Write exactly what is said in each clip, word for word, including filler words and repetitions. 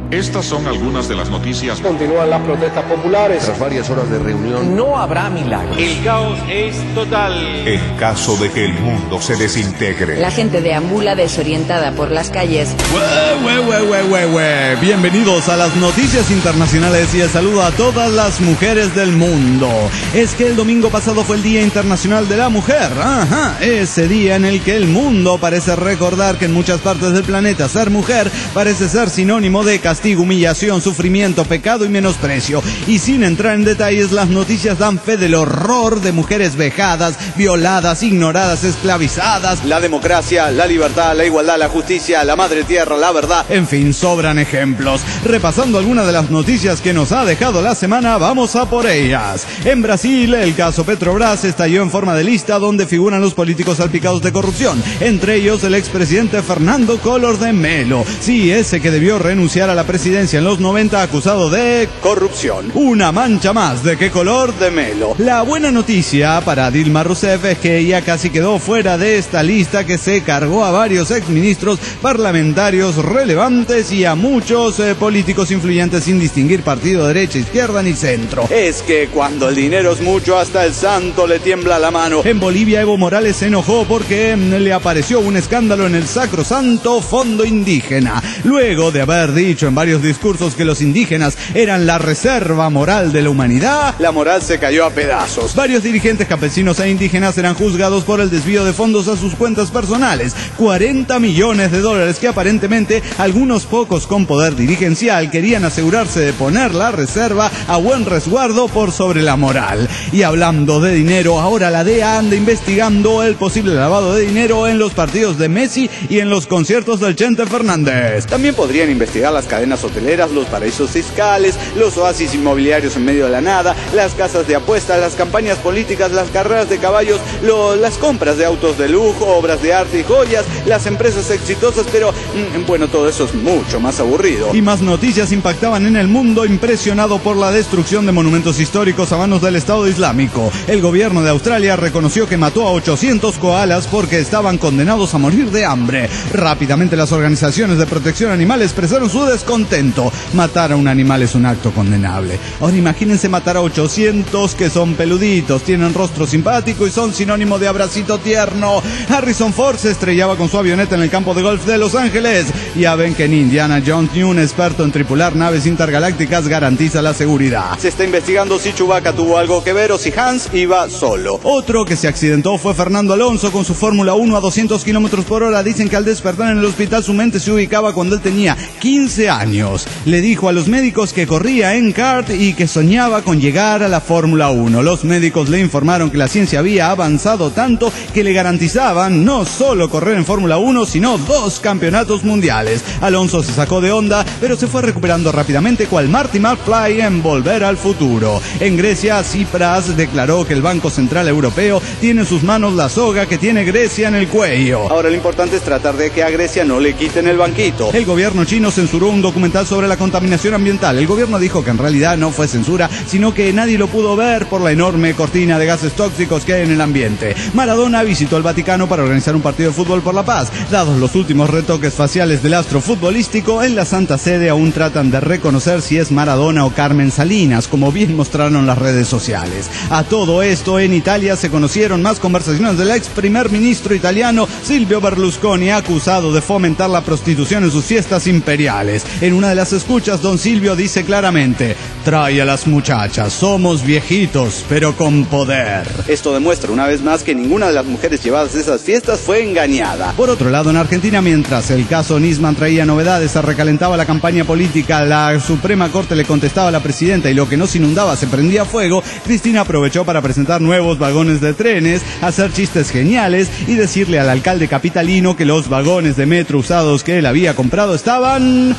Estas son algunas de las noticias. Continúan las protestas populares. Tras varias horas de reunión, no habrá milagros. El caos es total. En caso de que el mundo se desintegre. La gente deambula desorientada por las calles. Ue, ue, ue, ue, ue. Bienvenidos a las noticias internacionales y el saludo a todas las mujeres del mundo. Es que el domingo pasado fue el Día Internacional de la Mujer. Ajá, ese día en el que el mundo parece recordar que en muchas partes del planeta ser mujer parece ser sinónimo de castigo, humillación, sufrimiento, pecado y menosprecio. Y sin entrar en detalles, las noticias dan fe del horror de mujeres vejadas, violadas, ignoradas, esclavizadas. La democracia, la libertad, la igualdad, la justicia, la madre tierra, la verdad. En fin, sobran ejemplos. Repasando algunas de las noticias que nos ha dejado la semana, vamos a por ellas. En Brasil, el caso Petrobras estalló en forma de lista donde figuran los políticos salpicados de corrupción, entre ellos el expresidente Fernando Collor de Mello. Sí, ese que debió renunciar a la presidencia en los noventa acusado de corrupción. Una mancha más. ¿De qué color? De Mello. La buena noticia para Dilma Rousseff es que ella casi quedó fuera de esta lista que se cargó a varios exministros parlamentarios relevantes y a muchos eh, políticos influyentes sin distinguir partido, derecha, izquierda ni centro. Es que cuando el dinero es mucho, hasta el santo le tiembla la mano. En Bolivia, Evo Morales se enojó porque le apareció un escándalo en el sacrosanto Fondo Indígena. Luego de haber dicho en varios discursos que los indígenas eran la reserva moral de la humanidad, la moral se cayó a pedazos. Varios dirigentes campesinos e indígenas eran juzgados por el desvío de fondos a sus cuentas personales. cuarenta millones de dólares que aparentemente algunos pocos con poder dirigencial querían asegurarse de poner la reserva a buen resguardo por sobre la moral. Y hablando de dinero, ahora la D E A anda investigando el posible lavado de dinero en los partidos de Messi y en los conciertos del Chente Fernández. También podrían investigar las cadenas hoteleras, los paraísos fiscales, los oasis inmobiliarios en medio de la nada, las casas de apuestas, las campañas políticas, las carreras de caballos, lo, las compras de autos de lujo, obras de arte y joyas, las empresas exitosas, pero mmm, bueno, todo eso es mucho más aburrido. Y más noticias impactaban en el mundo impresionado por la destrucción de monumentos históricos a manos del Estado Islámico. El gobierno de Australia reconoció que mató a ochocientos koalas porque estaban condenados a morir de hambre. Rápidamente las organizaciones de protección animal expresaron su descontento. Matar a un animal es un acto condenable. Ahora imagínense matar a ochocientos que son peluditos, tienen rostro simpático y son sinónimo de abracito tierno. Harrison Ford se estrellaba con su avioneta en el campo de golf de Los Ángeles. Ya ven que en Indiana Jones ni un experto en tripular naves intergalácticas garantiza la seguridad. Se está investigando si Chewbacca tuvo algo que ver o si Hans iba solo. Otro que se accidentó fue Fernando Alonso con su Fórmula uno a doscientos kilómetros por hora. Dicen que al despertar en el hospital su mente se ubicaba cuando él tenía quince años. Le dijo a los médicos que corría en kart y que soñaba con llegar a la Fórmula uno. Los médicos le informaron que la ciencia había avanzado tanto que le garantizaban no solo correr en Fórmula uno, sino dos campeonatos mundiales. Alonso se sacó de onda, pero se fue recuperando rápidamente cual Marty McFly en Volver al Futuro. En Grecia, Tsipras declaró que el Banco Central Europeo tiene en sus manos la soga que tiene Grecia en el cuello. Ahora lo importante es tratar de que a Grecia no le quiten el banquito. El gobierno chino censuró un documental sobre la contaminación ambiental. El gobierno dijo que en realidad no fue censura, sino que nadie lo pudo ver por la enorme cortina de gases tóxicos que hay en el ambiente. Maradona visitó el Vaticano para organizar un partido de fútbol por la paz. Dados los últimos retoques faciales del astro futbolístico, en la Santa Sede aún tratan de reconocer si es Maradona o Carmen Salinas, como bien mostraron las redes sociales. A todo esto, en Italia se conocieron más conversaciones del ex primer ministro italiano Silvio Berlusconi, acusado de fomentar la prostitución en sus fiestas imperiales. En una de las escuchas, don Silvio dice claramente: trae a las muchachas, somos viejitos, pero con poder. Esto demuestra una vez más que ninguna de las mujeres llevadas a esas fiestas fue engañada. Por otro lado, en Argentina, mientras el caso Nisman traía novedades, se recalentaba la campaña política, la Suprema Corte le contestaba a la presidenta y lo que no se inundaba se prendía fuego, Cristina aprovechó para presentar nuevos vagones de trenes, hacer chistes geniales y decirle al alcalde capitalino que los vagones de metro usados que él había comprado estaban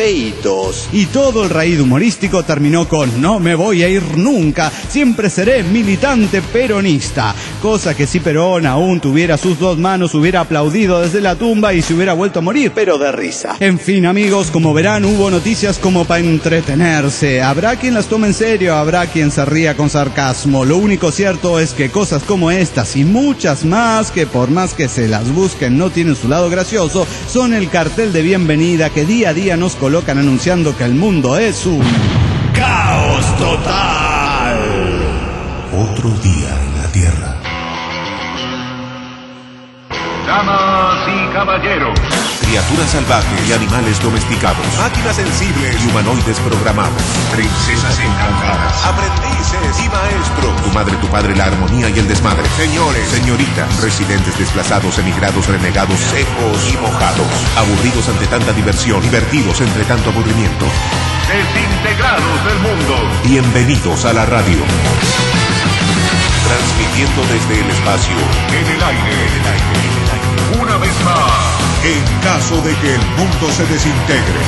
feitos. Y todo el raído humorístico terminó con: no me voy a ir nunca, siempre seré militante peronista. Cosa que si Perón aún tuviera sus dos manos hubiera aplaudido desde la tumba y se hubiera vuelto a morir, pero de risa. En fin, amigos, como verán, hubo noticias como para entretenerse. Habrá quien las tome en serio, habrá quien se ría con sarcasmo. Lo único cierto es que cosas como estas y muchas más, que por más que se las busquen no tienen su lado gracioso, son el cartel de bienvenida que día a día nos coloca colocan anunciando que el mundo es un caos total. Otro día en la Tierra. Damas y caballeros, Criaturas salvajes y animales domesticados. Máquinas sensibles y humanoides programados. Princesas encantadas. Aprendices y maestros. Tu madre, tu padre, la armonía y el desmadre. Señores, señoritas, residentes desplazados, emigrados, renegados, secos y mojados. Aburridos ante tanta diversión, divertidos entre tanto aburrimiento. desintegrados del mundo. Bienvenidos a la radio. Transmitiendo desde el espacio. En el aire, en el aire, en el aire. Una vez más. En caso de que el mundo se desintegre.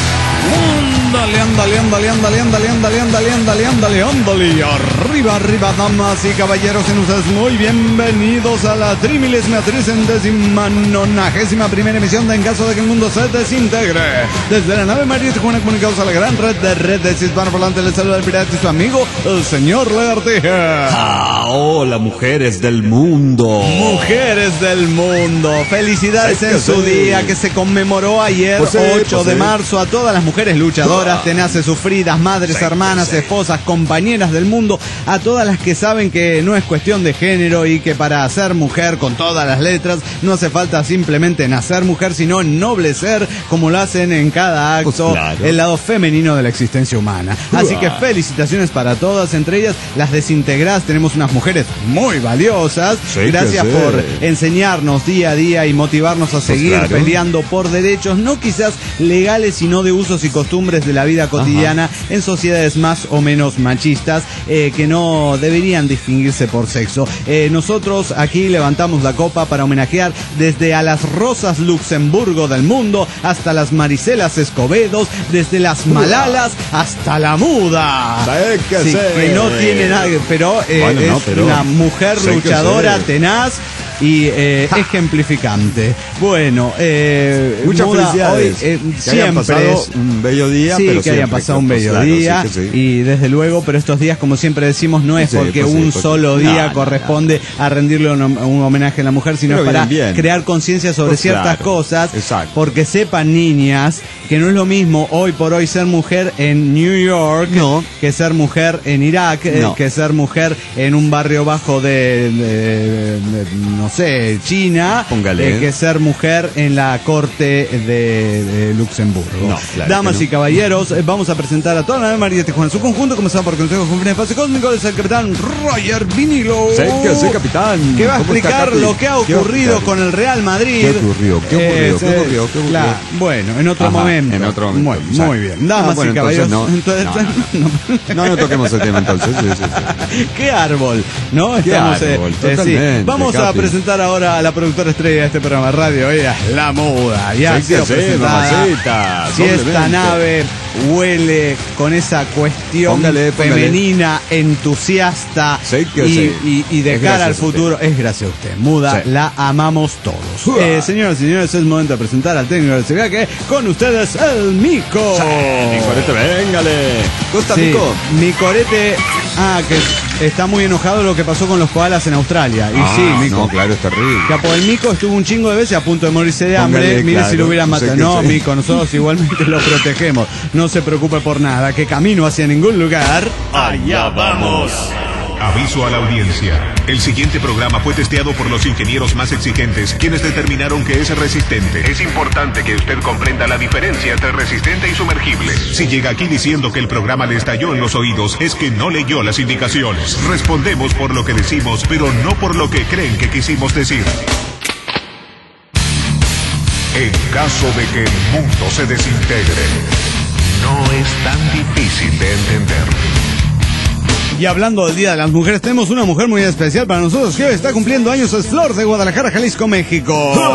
Ándale, ándale, ándale, ándale, ándale, ándale, ándale, ándale, ándale, ándale. Arriba, arriba, damas y caballeros, en ustedes muy bienvenidos a la trimilésima tricentésima nonagésima primera emisión de En caso de que el mundo se desintegre. Desde la nave María Tijuana, comunicados a la gran red de redes hispanoparlantes, les saluda el pirata y su amigo, el señor Lagartija. Ah, hola, mujeres del mundo. Mujeres del mundo, felicidades en su día que se conmemoró ayer, Pues sí, ocho pues de sí. marzo, a todas las mujeres luchadoras, tenaces, sufridas, madres, hermanas, esposas, compañeras del mundo, a todas las que saben que no es cuestión de género y que para ser mujer con todas las letras no hace falta simplemente nacer mujer, sino ennoblecer como lo hacen en cada acto, Pues claro. el lado femenino de la existencia humana. Así que felicitaciones para todas, entre ellas las desintegradas. Tenemos unas mujeres muy valiosas. Sí que Gracias sí. por enseñarnos día a día y motivarnos a seguir claro. peleando por derechos, no quizás legales, sino de usos y costumbres de la vida cotidiana en sociedades más o menos machistas, eh, que no deberían distinguirse por sexo. Eh, nosotros aquí levantamos la copa para homenajear desde a las Rosas Luxemburgo del mundo hasta las Maricelas Escobedos, desde las Malalas hasta la Muda. Sí que Sí, sí. que no tiene nada, pero, eh, Bueno, no, es pero- una mujer sí que luchadora, sí. tenaz y eh, ejemplificante. Bueno, eh, Muchas Muda, felicidades. hoy, eh, que hayan siempre pasado es- un bello día. Sí, pero que hayan siempre, pasado un pues, bello claro, día sí que sí. y desde luego, pero estos días, como siempre decimos, no es Sí, porque pues sí, un pues sí. solo No, día no, corresponde a rendirle un, un homenaje a la mujer, sino Pero es para bien, bien. crear conciencia sobre Pues ciertas claro, cosas, exacto. porque sepan, niñas, que no es lo mismo hoy por hoy ser mujer en New York No. que ser mujer en Irak, eh, No. que ser mujer en un barrio bajo de, de- de- no sé, China, Póngale. eh, que ser mujer en la corte de, de Luxemburgo. No, claro Damas que y no. caballeros, eh, vamos a presentar a toda la nave María Tijuana en su conjunto, comenzando por Consejo con Fines Espacio Cósmico, es el capitán Roger Vinilo. Sí que sí, capitán. Que va a ¿Cómo está, explicar Capi? lo que ha ¿Qué va a ocurrido explicar? con el Real Madrid. ¿Qué ocurrió? ¿Qué ocurrió? ¿Qué Eh, ocurrió? ¿Qué ocurrió? claro, bueno, en otro Ajá, momento. en otro momento, Muy, exacto. muy bien. Damas Ah, bueno, y caballeros. entonces no. entonces- No, no toquemos el tema entonces. Sí, sí, sí. ¿Qué árbol? ¿No? ¿Qué Estamos, eh, árbol? eh, sí. Totalmente, Vamos a Capi. presentar ahora a la productora estrella de este programa de radio. Ella es La Muda. Ya ha Sí sido que sí, presentada. mamacita, Si esta doblemente. nave huele con esa cuestión Póngale, póngale. femenina, entusiasta Sí que y, sí. y- y de Es cara al gracias a usted. futuro, es gracias a usted. Muda, Sí. la amamos todos. Eh, señoras y señores, es momento de presentar al técnico de seguridad, que con ustedes el Mico. Nicolete, véngale. ¿Cómo está, Sí, Mico? mi corete, ah, que está muy enojado lo que pasó con los koalas en Australia. Y Ah, sí, Mico. No, claro, es terrible. Capo, el Mico estuvo un chingo de veces a punto de morirse de hambre. Póngale, Mire claro, si lo hubieran yo sé matado. que No, sí. Mico, nosotros igualmente lo protegemos. No se preocupe por nada, que camino hacia ningún lugar. Allá vamos. Aviso a la audiencia. El siguiente programa fue testeado por los ingenieros más exigentes, quienes determinaron que es resistente. Es importante que usted comprenda la diferencia entre resistente y sumergible. Si llega aquí diciendo que el programa le estalló en los oídos, es que no leyó las indicaciones. Respondemos por lo que decimos, pero no por lo que creen que quisimos decir. En caso de que el mundo se desintegre. No es tan difícil de entender. Y hablando del Día de las Mujeres, tenemos una mujer muy especial para nosotros que hoy está cumpliendo años. Es Flor de Guadalajara, Jalisco, México.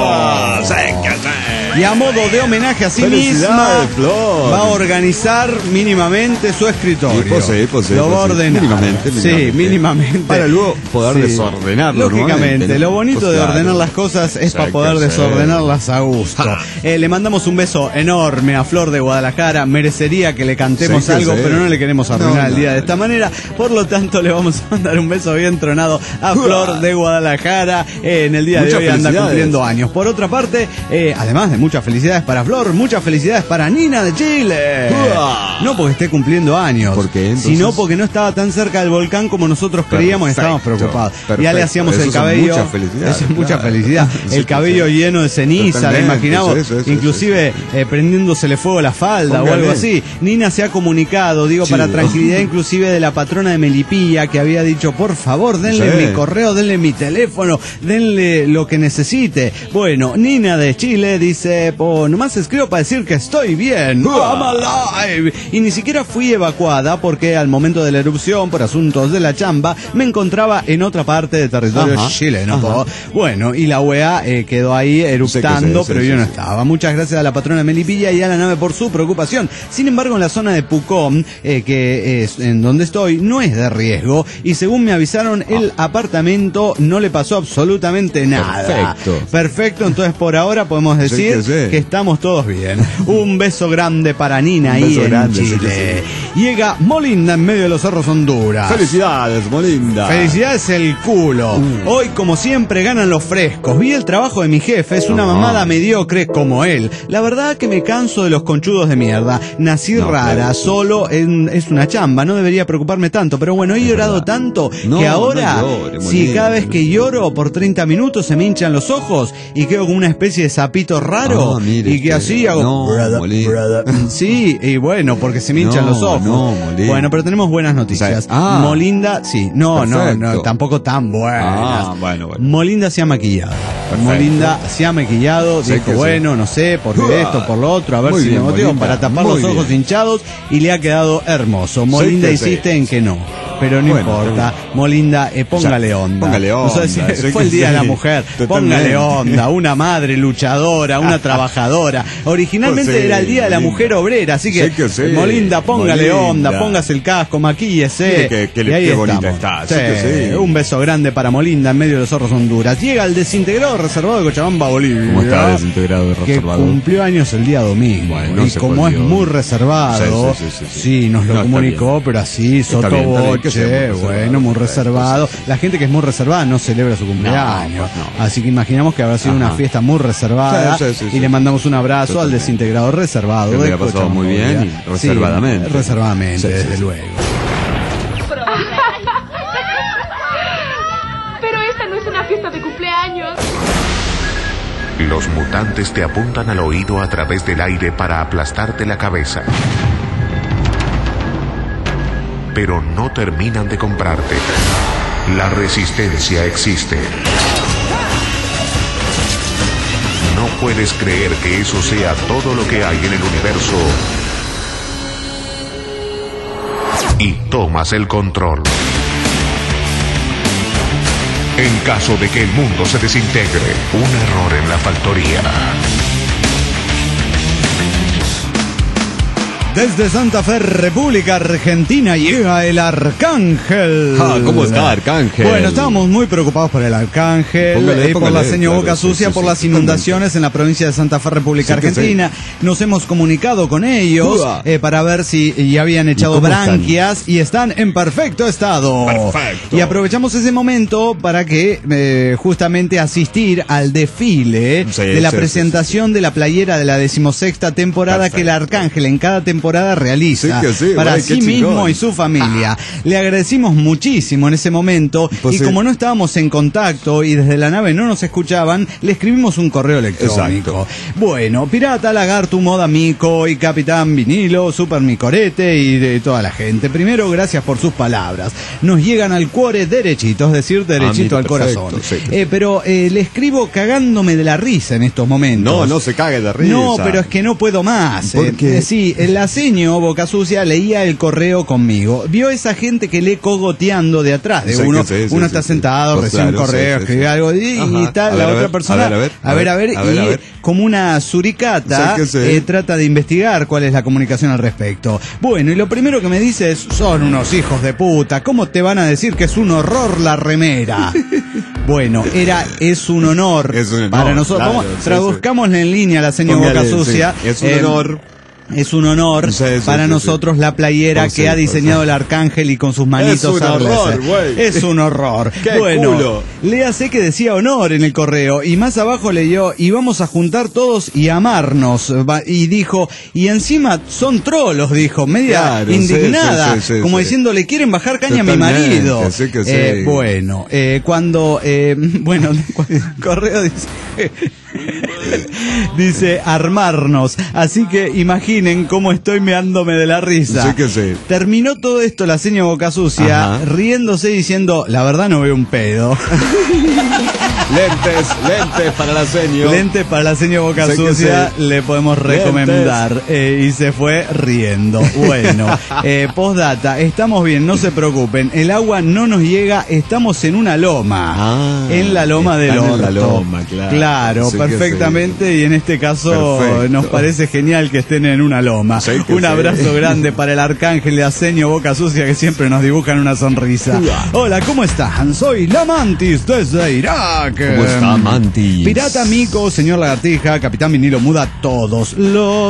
Y a modo de homenaje a sí misma, Felicidades, Flor. va a organizar mínimamente su escritorio. Sí, pues sí, pues sí, Lo pues va a sí. ordenar. Mínimamente, Sí, mínimamente. mínimamente. Para luego poder Sí. desordenarlo Lógicamente, nuevamente, ¿no? lo bonito Pues de claro. ordenar las cosas es Sí, para poder que sí. desordenarlas a gusto. Ja. Eh, le mandamos un beso enorme a Flor de Guadalajara. Merecería que le cantemos Sí, que algo, sí. pero no le queremos arruinar No, el no, día de no. esta manera. Por lo tanto, le vamos a mandar un beso bien tronado a Flor de Guadalajara. Eh, en el día Muchas de hoy anda felicidades. cumpliendo años. Por otra parte, eh, además de muchas felicidades para Flor, muchas felicidades para Nina de Chile. Uah. No porque esté cumpliendo años, ¿Por qué, entonces? sino porque no estaba tan cerca del volcán como nosotros creíamos y estábamos preocupados. Perfecto. Ya le hacíamos Eso el son cabello. muchas felicidades, Eso es mucha claro. felicidad. Sí, El cabello sí. lleno de ceniza, le Totalmente, imaginamos, sí, sí, sí, inclusive eh, prendiéndosele fuego a la falda Póngale. o algo así. Nina se ha comunicado, digo, para Chido. tranquilidad inclusive de la patrona de Melipilla, que había dicho, por favor, denle Sí. mi correo, denle mi teléfono, denle lo que necesite. Bueno, Nina de Chile dice, pues nomás escribo para decir que estoy bien. I'm alive. Y ni siquiera fui evacuada porque al momento de la erupción, por asuntos de la chamba, me encontraba en otra parte de territorio Ajá, chileno. ajá. po. Bueno, y la U E A eh, quedó ahí eruptando, Sí, sí, pero sí, yo sí, no sí. estaba. Muchas gracias a la patrona de Melipilla y a la nave por su preocupación. Sin embargo, en la zona de Pucón, eh, que es en donde estoy, no es de riesgo y según me avisaron, el apartamento no le pasó absolutamente nada. Perfecto. Perfecto, entonces por ahora podemos decir Sí, que sí. que estamos todos bien. Un beso grande para Nina Un ahí beso en grande, sí, Chile. que Llega Molinda en medio de los cerros Honduras. Felicidades, Molinda. Felicidades el culo. Hoy, como siempre, ganan los frescos. Vi el trabajo de mi jefe, es una Ajá. mamada mediocre como él. La verdad que me canso de los conchudos de mierda. Nací No, rara, claro. solo en- es una chamba, no debería preocuparme tanto. Pero bueno, he llorado tanto No, que ahora, no llore, si Molinda. cada vez que lloro por treinta minutos se me hinchan los ojos y quedo como una especie de sapito raro Ah, mire y que usted. así hago... No, brother, Molinda. brother. Sí, y bueno, porque se me hinchan No, los ojos. no, Molinda. Bueno, pero tenemos buenas noticias. O sea, ah. Molinda, sí, no, no, no, Perfecto. tampoco tan buenas. Ah, bueno, bueno. Molinda se ha maquillado. Perfecto. Molinda se ha maquillado, Sé dijo, que sí. bueno, no sé, por Uah. esto, por lo otro, a ver Muy si bien, me motivo Molinda, para tapar muy los ojos bien. hinchados y le ha quedado hermoso. Molinda que sí. insiste en que no, pero no Bueno, importa. Molinda, eh, póngale O sea, onda. póngale No sé onda, si sé fue que el Día de la sí. Mujer. Totalmente. Póngale onda, una madre luchadora, una trabajadora. Originalmente Pues sí, era el Día de la Molinda. Mujer Obrera, así que, Sé que sí, Molinda, póngale Molinda. onda, póngase el casco, maquíllese. Mire que- que le- y ahí qué bonita estamos. está, sí que sí. Un beso grande para Molinda en medio de los zorros Honduras. Llega el desintegrado reservado de Cochabamba, Bolivia. ¿Cómo está desintegrado y Que reservado? cumplió años el día domingo. Bueno, y se como es perdió. muy reservado, Sí, sí, sí, sí, sí, sí. nos lo No, está comunicó, bien. pero así, Está bien, está bien, que sotoboche, sea muy reservado, bueno, muy perfecto, reservado. sí, sí. La gente que es muy reservada no celebra su cumpleaños. pues no. Así que imaginamos que habrá sido Ajá. una fiesta muy reservada. Sí, sí, sí, y sí. le mandamos un abrazo al Totalmente. desintegrado reservado. Que le de haya pasado Cochabamba, muy bien Bolivia. y reservadamente. Sí, reservadamente, Sí, sí, desde sí. luego. Pero esta no es una fiesta de cumpleaños. Los mutantes te apuntan al oído a través del aire para aplastarte la cabeza. Pero no terminan de comprarte. La resistencia existe. No puedes creer que eso sea todo lo que hay en el universo. Y tomas el control. En caso de que el mundo se desintegre, un error en la factoría. Desde Santa Fe, República Argentina, llega el Arcángel. Ah, ¿cómo está, Arcángel? Bueno, estábamos muy preocados por el Arcángel, Póngale, eh, por póngale, la seño claro, Boca sí, Sucia, sí, por sí, las totalmente. inundaciones en la provincia de Santa Fe, República Sí que Argentina. Nos hemos comunicado con ellos Uah. eh, para ver si ya habían echado cómo están? branquias y están en perfecto estado. Perfecto. Y aprovechamos ese momento para que eh, justamente asistir al desfile Sí, de la sí, presentación de la playera de la decimosexta temporada Perfecto. que el Arcángel en cada temporada realiza Sí que sí, para güey, qué sí mismo chingón. y su familia. Le agradecimos muchísimo en ese momento Pues y sí. como no estábamos en contacto y desde la nave no nos escuchaban, le escribimos un correo electrónico. Bueno, Pirata, Lagarto, Moda Mico y Capitán Vinilo, Super Micorete y de toda la gente. Primero, gracias por sus palabras. Nos llegan al cuore derechito, es decir, derechito Ah, mira, al perfecto, corazón. sí. Eh, pero eh, le escribo cagándome de la risa en estos momentos. No, no se cague de risa. No, pero es que no puedo más. ¿Por eh. qué? Eh, sí, el aceño Boca Sucia leía el correo conmigo. Vio esa gente que lee cogoteando de atrás de Sí, uno. que sí, sí, uno sí, está sí. sentado, Pues recibe un claro, correo, sí, sí, escribe sí. algo y, Ajá. y tal. A La ver, a otra ver, persona, a ver, a ver, a ver, a ver, a ver, y a ver. como una suricata Sí, que sí. eh, trata de investigar cuál es la comunicación al respecto. Bueno, y lo primero que me dice es, son unos hijos de puta, ¿cómo te van a decir que es un horror la remera? Bueno, era, es un honor Es un honor, para nosotros. claro, Vamos, sí, sí. traduzcámosle en línea a la señora Boca Póngale, Sucia. sí, es un Eh, honor. Es un honor sí, sí, para sí, nosotros sí. la playera Oh, que sí, ha diseñado oh, sí. el Arcángel y con sus manitos. Es un horror, güey. Es un horror. Qué bueno, culo. léase que decía honor en el correo y más abajo leyó y vamos a juntar todos y amarnos. Va- Y dijo, y encima son trolos, dijo, media Claro, indignada, sí, sí, sí, como sí. diciendo, le quieren bajar caña a mi Totalmente, marido. sí que sí. Eh, bueno, eh, cuando, eh, bueno, el correo dice... Dice armarnos, así que imaginen cómo estoy meándome de la risa. Sí que sí. Terminó todo esto la señora Boca Sucia, Ajá. riéndose y diciendo, la verdad no veo un pedo. Lentes, lentes para la seño. Lente para la señora Boca Sí que Sucia, sí. le podemos recomendar. Eh, y se fue riendo. Bueno, eh, postdata, estamos bien, no se preocupen. El agua no nos llega, estamos en una loma. Ah, en la loma del están orto. en la loma, claro. Claro, Sí que perfectamente. Y en este caso Perfecto. nos parece genial que estén en una loma. Sí que Un sí. abrazo grande para el Arcángel de Aseño Boca Sucia que siempre nos dibujan una sonrisa. Hola, ¿cómo están? Soy la Mantis desde Irak. ¿Cómo está, Mantis? Pirata Mico, señor Lagartija, Capitán Vinilo Muda, todos. Lo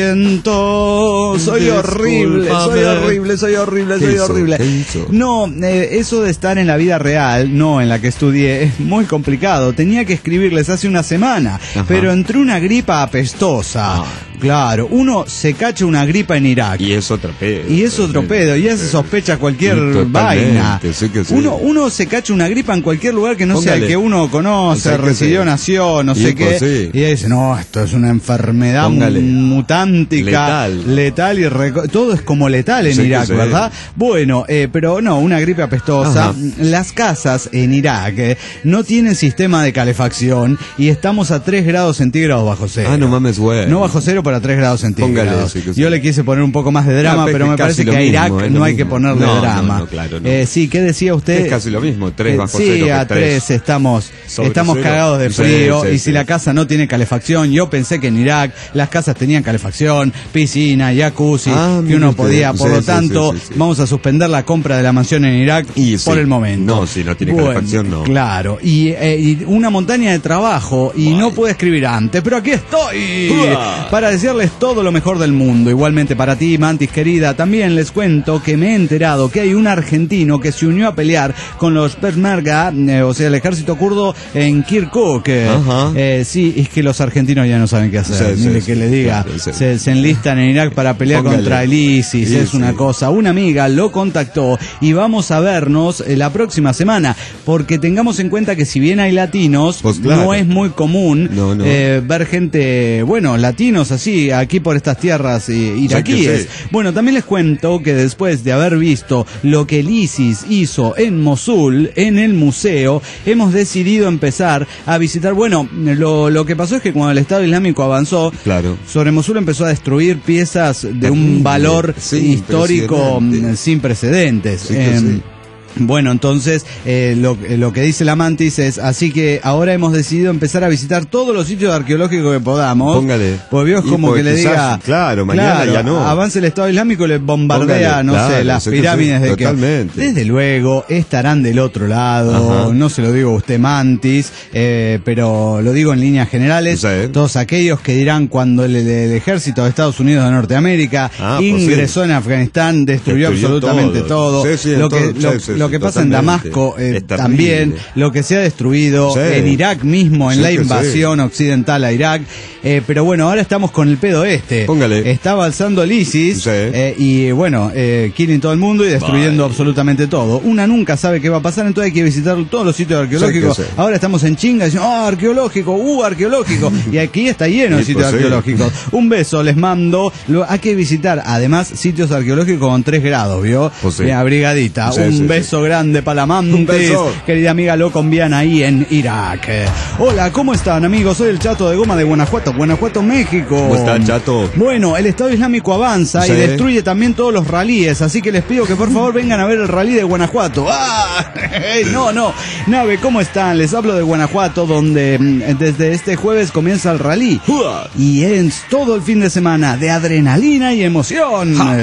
siento. Soy horrible, soy horrible, soy horrible, ¿Qué soy hizo? horrible. ¿Qué hizo? No, eh, eso de estar en la vida real, no en la que estudié, es muy complicado. Tenía que escribirles hace una semana, Ajá. pero entré una gripa apestosa. Ah. Claro, uno se cacha una gripa en Irak. Y es otro pedo. Y es otro pedo, y ya se sospecha cualquier Totalmente, vaina. sí que sí. Uno, uno se cacha una gripa en cualquier lugar que no sea el Póngale. que uno conoce, Sí que residió, sí. nació, no Y sé pues qué. sí. Y ahí dice, no, esto es una enfermedad Póngale. mutántica, Letal. letal y reco- todo es como letal en Sí que Irak, sí. ¿verdad? Bueno, eh, pero no, una gripe apestosa. Ajá. Las casas en Irak eh, no tienen sistema de calefacción y estamos a tres grados centígrados bajo cero. Ah, no mames, güey. No bajo cero, pero a tres grados centígrados. Póngale, sí que sí. Yo le quise poner un poco más de drama, No, pero pero es me casi parece lo que a Irak mismo, es no lo hay que mismo. ponerle No, no, drama. no, claro, no. Eh, sí, ¿qué decía usted? Es casi lo mismo, tres Eh, bajo sí, cero que a tres. tres estamos, Sobre estamos cero. cagados de Sí, frío sí, y sí. si la casa no tiene calefacción, yo pensé que en Irak las casas tenían calefacción, piscina, jacuzzi, Ah, que mire uno usted. podía, por Sí, lo sí, tanto, sí, sí, sí. vamos a suspender la compra de la mansión en Irak Y por sí. el momento. No, si no tiene calefacción, no. Claro, y, eh, y una montaña de trabajo y no pude escribir antes, pero aquí estoy Uah. para decirles todo lo mejor del mundo. Igualmente para ti, Mantis querida, también les cuento que me he enterado que hay un argentino que se unió a pelear con los Peshmerga, eh, o sea, el ejército kurdo en Kirkuk. Eh, Ajá. eh, sí, es que los argentinos ya no saben qué hacer. Sí, Mire sí, que sí, le diga, claro, sí. se, se enlistan en Irak para pelear Póngale. contra el ISIS, Sí, es una sí. cosa. Una amiga lo contactó y vamos a vernos eh, la próxima semana, porque tengamos en cuenta que si bien hay latinos, Pues claro. no es muy común No, no. eh, ver gente, bueno, latinos así, aquí por estas tierras eh, iraquíes. sí. Bueno, también les cuento que después de haber visto lo que el ISIS hizo en Mosul, en el museo, hemos decidido empezar a visitar, bueno, lo, lo que pasó es que cuando el Estado Islámico avanzó, Claro. sobre Mosul empezó a destruir piezas de Terrible, un valor sí, histórico impresionante. mm, sin precedentes. Sí que Em, sí. Bueno, entonces eh, lo, lo que dice la Mantis es, así que ahora hemos decidido empezar a visitar todos los sitios arqueológicos que podamos. Póngale. Porque vio, es Y como porque que le quizás, diga, claro, mañana ya no. avance el Estado Islámico y le bombardea, Póngale, no sé, claro, las sí que pirámides sí, de que... totalmente. Desde luego, estarán del otro lado, Ajá. no se lo digo a usted Mantis, eh, pero lo digo en líneas generales, Sí. todos aquellos que dirán cuando el, el ejército de Estados Unidos de Norteamérica Ah, pues ingresó en Afganistán, destruyó, Destruyó absolutamente todo, todo. Sí, sí, en lo, que, todo, lo, sí, sí, lo sí, que pasa en totalmente. Damasco eh, Es terrible. también, lo que se ha destruido Sí. en Irak mismo, en Sí la que invasión occidental a Irak, eh, pero bueno, ahora estamos con el pedo este. Póngale. Está avanzando el ISIS Sí. eh, y bueno, eh, killing todo el mundo y destruyendo Bye. absolutamente todo. Una nunca sabe qué va a pasar, entonces hay que visitar todos los sitios arqueológicos. Sí que sí. Ahora estamos en chinga diciendo, ah, arqueológico, uh, arqueológico. Y aquí está lleno de Y sitios pues sí. arqueológicos. Un beso, les mando. Lo, hay que visitar además sitios arqueológicos con tres grados, ¿vio? Pues sí. Bien abrigadita. Sí, Un sí, beso sí. grande para la Mantis, Un beso. querida amiga Locombiana ahí en Irak. Eh, Hola, ¿cómo están, amigos? Soy el Chato de Goma de Guanajuato, Guanajuato, México. ¿Cómo está, Chato? Bueno, el Estado Islámico avanza Sí. y destruye también todos los ralíes, así que les pido que por favor vengan a ver el rally de Guanajuato. ¡Ah! No, no. Nave, ¿cómo están? Les hablo de Guanajuato, donde mm, desde este jueves comienza el rally. ¡Uah! Y es todo el fin de semana de adrenalina y emoción. Eh,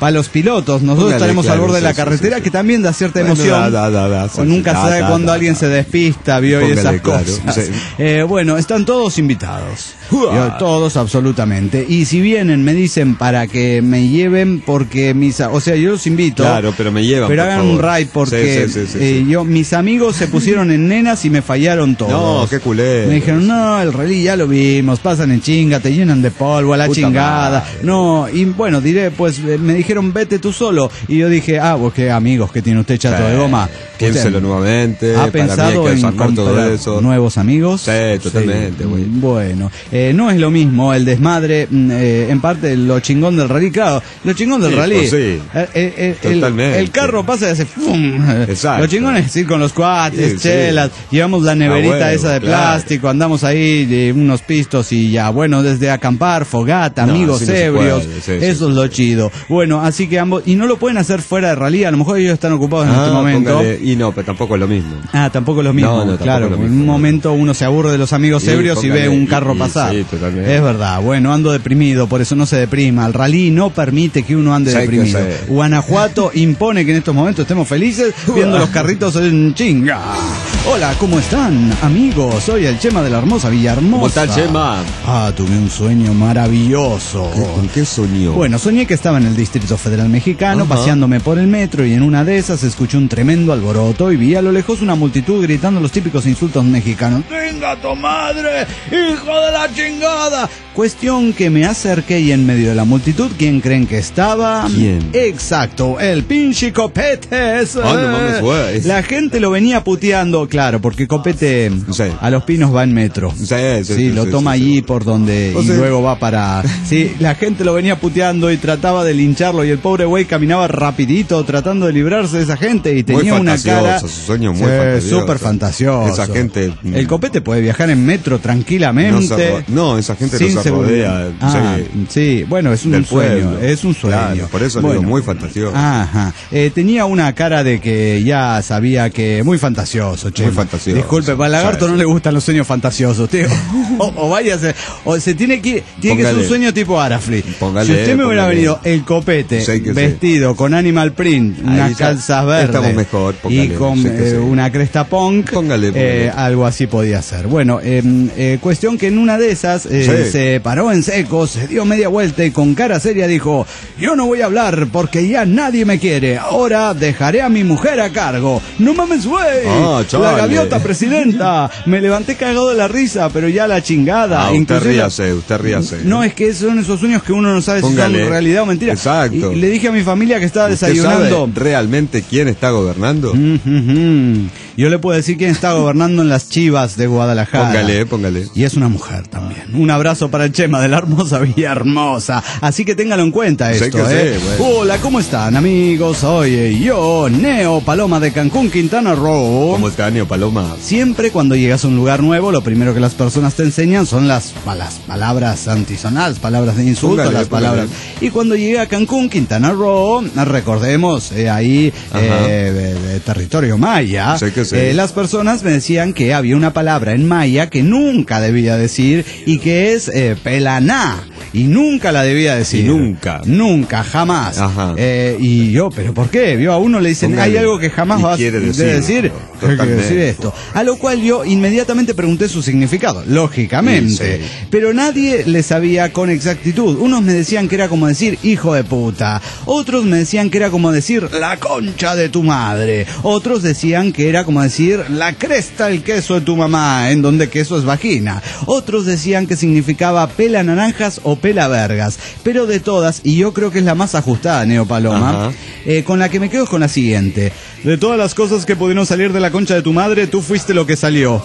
para los pilotos. Nosotros Póngale, estaremos claro, al borde sí, de la sí, carretera, sí, sí. que también da cierta Bueno, emoción. da, da, da, sí, o nunca sí, se da, sabe da, cuando da, alguien da. se despista, vio, y Póngale, esas claro, cosas. sí. Eh, bueno, están todos invitados. Yo, todos, absolutamente. Y si vienen, me dicen para que me lleven, porque mis... O sea, yo los invito. Claro, pero me llevan, Pero por hagan un favor. ride, porque Sí, sí, sí, sí, eh, sí. yo mis amigos se pusieron en nenas y me fallaron todos. No, qué culé. Me dijeron, no, el rally ya lo vimos, pasan en chinga, te llenan de polvo, a la Puta chingada. madre. No, y bueno, diré, pues eh, me dijeron, vete tú solo. Y yo dije, ah, pues qué amigos que tiene usted, chato de goma. Piénselo Usted nuevamente. ¿Ha para mí hay pensado que en sacar todo comprar eso. nuevos amigos? Sí, totalmente, güey. Bueno, eh, no es lo mismo el desmadre, mm, eh, en parte lo chingón del rally, claro, lo chingón del Sí, rally. pues sí. Eh, eh, el, Totalmente. el carro pasa y hace ¡fum! Exacto. Lo chingón es ir con los cuates, Sí, chelas, sí. llevamos la neverita huevo, esa de claro. plástico, andamos ahí de unos pistos y ya, bueno, desde acampar, fogata, No, amigos así no se ebrios, puede, sí, eso sí, es lo chido. Bueno, así que ambos, y no lo pueden hacer fuera de rally, a lo mejor ellos están ocupados en Ah, este momento. póngale- y no, pero tampoco es lo mismo. Ah, tampoco lo mismo, No, no, tampoco claro. lo en mismo, un no. momento uno se aburre de los amigos Sí, ebrios y póngale, ve un y- carro y- pasar. sí, totalmente. Es verdad. Bueno, ando deprimido, por eso no se deprima. El rally no permite que uno ande Sí, que deprimido. sí. Guanajuato impone que en estos momentos estemos felices viendo los carritos en chinga. Hola, ¿cómo están, amigos? Soy el Chema de la hermosa Villahermosa. ¿Cómo está el Chema? Ah, tuve un sueño maravilloso. ¿Con qué soñó? Bueno, soñé que estaba en el Distrito Federal Mexicano, Ajá. paseándome por el metro, y en una de esas escuché un tremendo alboroto y vi a lo lejos una multitud gritando los típicos insultos mexicanos. ¡Venga tu madre, hijo de la chingada! Cuestión que me acerqué y en medio de la multitud, ¿quién creen que estaba? ¿Quién? Exacto, el pinche Copete. ese. Ah, no mames, güey. La gente lo venía puteando, claro, porque Copete Sí. a Los Pinos va en metro. Sí, sí, Sí, sí, lo sí, toma sí, allí sí. por donde O y sea- luego va para... Sí, la gente lo venía puteando y trataba de lincharlo, y el pobre güey caminaba rapidito tratando de librarse de esa gente y tenía Muy una fantasioso, cara... su sueño muy Sí, fantasioso. súper fantasioso. Esa gente- El Copete puede viajar en metro tranquilamente. No, se ro- no, esa gente sin no se seguridad. rodea. Ah, sí, sí, bueno, es un del sueño, pueblo. es un sueño. Claro, por eso Bueno. digo, muy fantasioso. Ajá. Eh, tenía una cara de que ya sabía que... Muy fantasioso, che. Muy fantasioso. Disculpe, para el lagarto Sí, no sí. le gustan los sueños fantasiosos, tío. O, o váyase, o se tiene que... Tiene que ser un Póngale. sueño tipo Arafli. Póngale, Si usted me hubiera póngale. venido el Copete, Sí, que sí. vestido con animal print, Ahí unas ya calzas verdes... estamos mejor, póngale, y con sí que eh, sí. una cresta punk, Póngale, póngale. eh, algo así podía ser. Bueno, eh, eh, cuestión que en una de esas eh, Sí. se paró en seco, se dio media vuelta y con cara seria dijo: yo no voy a hablar porque ya nadie me quiere, ahora dejaré a mi mujer a cargo. No mames, güey, Ah, la chale. gaviota presidenta. Me levanté cagado de la risa, pero ya la chingada. Ah, usted Inclusive- ríase, usted ríase. No, es que son esos sueños que uno no sabe si Póngale. son realidad o mentira. Exacto. Y le dije a mi familia que estaba ¿Usted desayunando. sabe realmente quién está gobernando? Mm, mm, mm. Yo le puedo decir quién está gobernando en las Chivas de Guadalajara. Póngale, póngale. Y es una mujer también. Un abrazo para el Chema de la hermosa Villahermosa. Así que téngalo en cuenta Sé esto, que ¿eh? sí, bueno. Hola, ¿cómo están, amigos? Oye, yo, Neo Paloma de Cancún, Quintana Roo. ¿Cómo está, Neo Paloma? Siempre cuando llegas a un lugar nuevo, lo primero que las personas te enseñan son las, las palabras antisonales, palabras de insulto, Póngale, las póngale. palabras. Y cuando llegué a Cancún, Quintana Roo, recordemos, eh, ahí, Ajá. eh, de, de territorio maya, Sé que sí. eh, las personas me decían que había una palabra en maya que nunca debía decir y que es eh, pelaná. Y nunca la debía decir. Y nunca. Nunca, jamás. Ajá. Eh, y yo, ¿pero por qué? Vio, a uno le dicen, Póngale. hay algo que jamás Y vas a quiere decir. decirlo, Hay que totalmente. decir esto. A lo cual yo inmediatamente pregunté su significado, lógicamente. Sí, sí. Pero nadie le sabía con exactitud. Unos me decían que era como decir hijo de puta. Otros me decían que era como decir la concha de tu madre. Otros decían que era como decir la cresta el queso de tu mamá, en donde queso es vagina. Otros decían que significaba pela naranjas o pela vergas. Pero de todas, y yo creo que es la más ajustada, Neo Paloma, Ajá. eh, con la que me quedo es con la siguiente. De todas las cosas que pudieron salir de la concha de tu madre, tú fuiste lo que salió.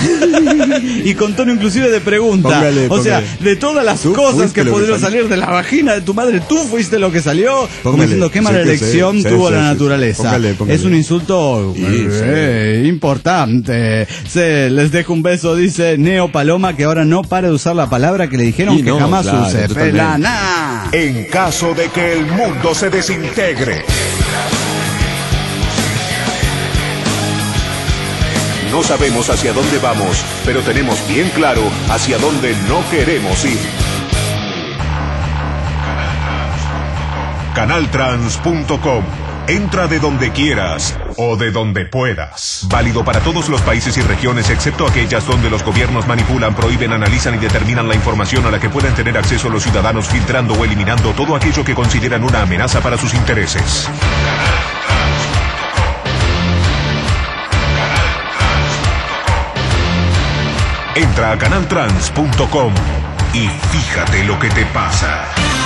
Y con tono inclusive de pregunta. Póngale, o sea, póngale. de todas las Tú cosas fuiste que lo que pudieron salió. salir de la vagina de tu madre, tú fuiste lo que salió. Como Póngale. diciendo qué mala Sí que sí. elección Sí, tuvo sí, la sí, sí. naturaleza. Póngale, póngale. Es un insulto Sí, eh, importante. Se les dejo un beso, dice Neo Paloma, que ahora no para de usar la palabra que le dijeron Y que no, jamás claro, use. totalmente. Pelaná. En caso de que el mundo se desintegre. No sabemos hacia dónde vamos, pero tenemos bien claro hacia dónde no queremos ir. Canal canaltrans punto com. Entra de donde quieras o de donde puedas. Válido para todos los países y regiones excepto aquellas donde los gobiernos manipulan, prohíben, analizan y determinan la información a la que pueden tener acceso los ciudadanos, filtrando o eliminando todo aquello que consideran una amenaza para sus intereses. Entra a canaltrans punto com y fíjate lo que te pasa.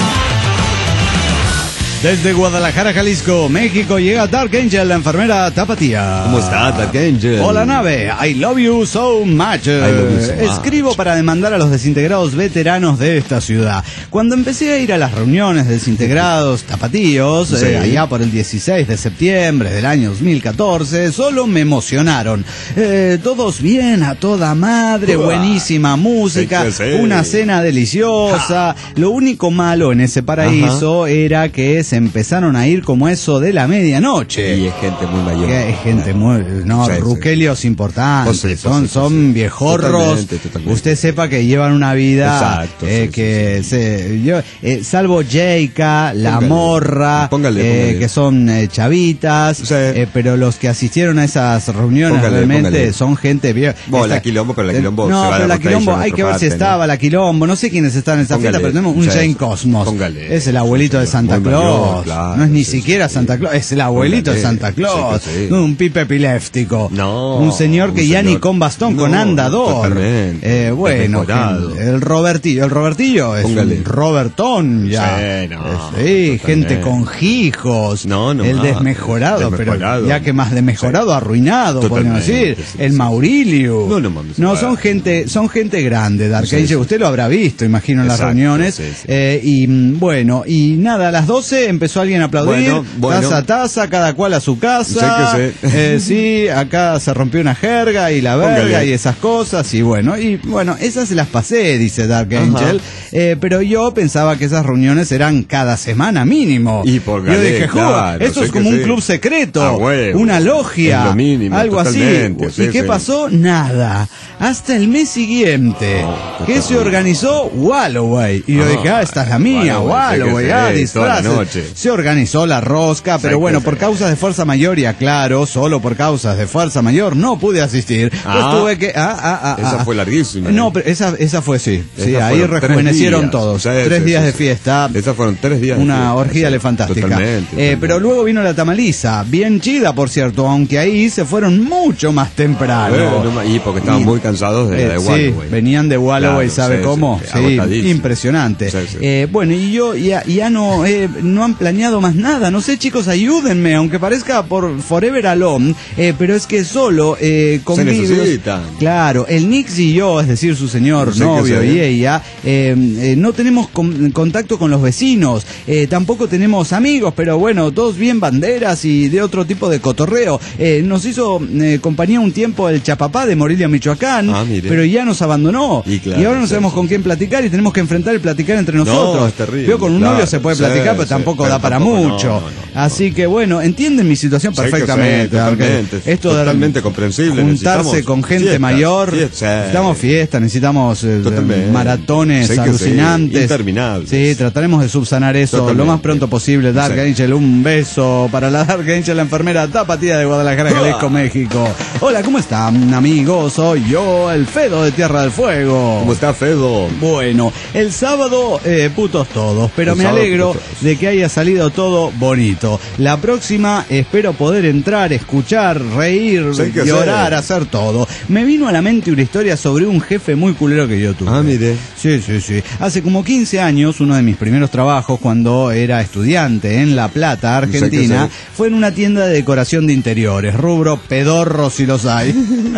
Desde Guadalajara, Jalisco, México, llega Dark Angel, la enfermera tapatía. ¿Cómo está, Dark Angel? Hola, nave. I love you so much. I love you so much. Escribo para demandar a los desintegrados veteranos de esta ciudad. Cuando empecé a ir a las reuniones de desintegrados tapatíos, Sí. eh, allá por el dieciséis de septiembre del año dos mil catorce, solo me emocionaron. Eh, todos bien, a toda madre, Uah. buenísima música, Sí, sí. una cena deliciosa. Lo único malo en ese paraíso era que se empezaron a ir como eso de la medianoche. Y es gente muy mayor. Que es gente muy, no, Sí, sí. ruquelios importantes, Pues sí, pues son, sí, pues son sí. viejorros. Totalmente, totalmente. Usted sepa que llevan una vida Exacto, eh, sí, que sí, sí. se, yo, eh, salvo Jayka, la Póngale, morra, póngale, eh, póngale. que son eh, chavitas, Sí. eh, pero los que asistieron a esas reuniones Póngale, realmente póngale. son gente vieja. Bueno, la Quilombo, pero la Quilombo no, se va pero de la rotation Quilombo, a hay otra que ver si parte, ¿no? estaba la Quilombo, no sé quiénes están en esa Póngale, fiesta, pero tenemos un sí, Jane sí. Cosmos. Póngale. Es el abuelito de Sí, Santa muy Claus. mayor, claro, no es ni sí, siquiera sí. Santa Claus, es el abuelito de Póngale. Santa Claus. Sí, que sí. No, un pipe epiléptico. No, un señor que un ya señor- ni con bastón, con No, andador. totalmente. Eh, bueno, Desmejorado. el Robertillo, el Robertillo es Póngale. un Robertón ya. Sí, no, Eh, sí, totalmente. gente con hijos. No, no el más. desmejorado, Desmejorado. pero ya que más desmejorado, Sí. arruinado, podemos Totalmente, decir. sí, el sí. Maurilio. No, no mames. No, son gente, son gente grande, Dark Sí, Angel. sí. Usted lo habrá visto, imagino, en las Exacto, reuniones. sí, sí. Eh, y mm, bueno, y nada, a las doce empezó alguien a aplaudir. Bueno, bueno. Taza a taza, cada cual a su casa. Sí que sí. Eh, sí, acá se rompió una jerga y la verga Póngale. y esas cosas. Y bueno, y bueno, esas se las pasé, dice Dark Ajá. Angel. Eh, pero yo pensaba que esas reuniones eran cada semana mínimo. Y póngale, yo dije, "Joder, claro, esto sé es que como un sí. club secreto, A huevo. una logia, Es lo mínimo, algo totalmente, así". sí, ¿Y qué sí. pasó? Nada. Hasta el mes siguiente, No, que se totalmente. organizó Walloway. Y yo Ah, dije, ah, esta es la mía, Walloway, Walloway, sí que ah, sí, toda la disfraces. noche. Se organizó la rosca, pero Sí bueno, que por sí. causas de fuerza mayor, y aclaro, solo por causas de fuerza mayor, no pude asistir. Pues Ah, tuve que... Ah, ah, ah, esa ah. fue larguísima. No, ¿eh? pero esa, esa fue, sí. Esas Sí, ahí fueron tres rejuvenecieron días. todos. Sí, tres sí, días sí, de sí. fiesta. Esas fueron tres días de Una fiesta, orgía sí. fantástica. Totalmente, Eh, totalmente. pero luego vino la tamaliza, bien chida, por cierto, aunque ahí se fueron mucho más temprano. Bueno, no ma- y porque estaban Y- muy cansados de la Eh, de sí, Walloway. venían de Walloway, Claro, ¿sabe sí, cómo? sí, Sí, agotadísimo. impresionante. Sí, sí. Eh, bueno, y yo ya, ya no, eh, no han planeado más nada. No sé, chicos, ayúdenme, aunque parezca por Forever Alone, eh, pero es que solo eh, con Se virus- necesitan. Claro, el Nix y yo, es decir, su señor Sí que novio sí. y ella, eh, eh, no tenemos con- contacto con los vecinos, eh, tampoco tenemos amigos, pero bueno, todos bien banderas y de otro tipo de cotorreo. Eh, nos hizo eh, compañía un tiempo el Chapapá de Morelia, Michoacán, Ah, mire. pero ya nos abandonó. Y claro, ahora no sí, sabemos sí, con sí. quién platicar y tenemos que enfrentar el platicar entre nosotros. es terrible, Veo, con un claro, novio se puede sí, platicar, pero sí, tampoco pero da para tampoco, no, mucho. no, no, Así que bueno, entienden mi situación Sí que sí, perfectamente. totalmente, Arque- Esto de totalmente comprensible, juntarse necesitamos con gente fiesta, mayor, fiesta, sí. necesitamos fiesta, necesitamos eh, Totalmente. maratones Sí que sí, alucinantes, interminables. Sí, trataremos de subsanar eso Totalmente. lo más pronto posible. Dark Sí. Angel, un beso para la Dark Angel, la enfermera tapatía de Guadalajara, Jalisco, México. Hola, ¿cómo están, amigos? Soy yo, el Fedo de Tierra del Fuego. ¿Cómo está, Fedo? Bueno, el sábado, eh, putos todos, pero El me sábado, alegro putos todos. de que haya salido todo bonito. La próxima espero poder entrar, escuchar, reír, Sí que llorar, sí. hacer todo. Me vino a la mente una historia sobre un jefe muy culero que yo tuve. Ah, mire. Sí, sí, sí. Hace como quince años, uno de mis primeros trabajos cuando era estudiante en La Plata, Argentina, Sí que sí. fue en una tienda de decoración de interiores, rubro pedorros si los hay.